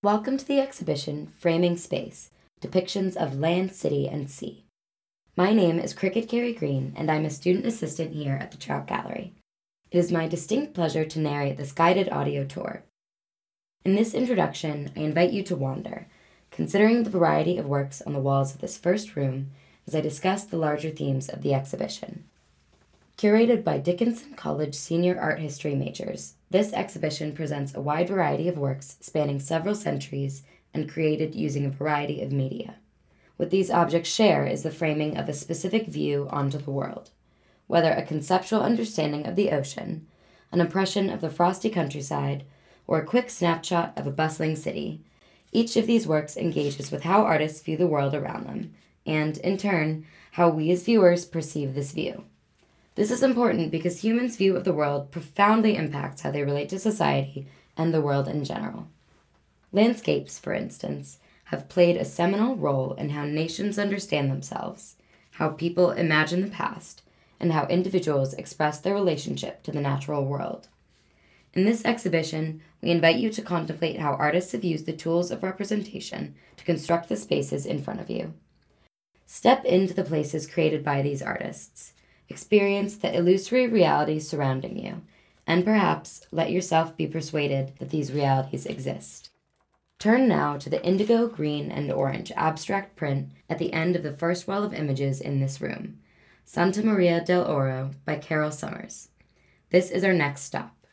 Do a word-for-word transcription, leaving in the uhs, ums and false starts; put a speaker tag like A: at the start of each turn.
A: Welcome to the exhibition Framing Space, Depictions of Land, City, and Sea. My name is Cricket Carey Green, and I'm a student assistant here at the Trout Gallery. It is my distinct pleasure to narrate this guided audio tour. In this introduction, I invite you to wander, considering the variety of works on the walls of this first room as I discuss the larger themes of the exhibition. Curated by Dickinson College senior art history majors, this exhibition presents a wide variety of works spanning several centuries and created using a variety of media. What these objects share is the framing of a specific view onto the world, whether a conceptual understanding of the ocean, an impression of the frosty countryside, or a quick snapshot of a bustling city. Each of these works engages with how artists view the world around them, and, in turn, how we as viewers perceive this view. This is important because humans' view of the world profoundly impacts how they relate to society and the world in general. Landscapes, for instance, have played a seminal role in how nations understand themselves, how people imagine the past, and how individuals express their relationship to the natural world. In this exhibition, we invite you to contemplate how artists have used the tools of representation to construct the spaces in front of you. Step into the places created by these artists. Experience the illusory realities surrounding you, and perhaps let yourself be persuaded that these realities exist. Turn now to the indigo, green, and orange abstract print at the end of the first wall of images in this room, Santa Maria del Oro by Carol Summers. This is our next stop.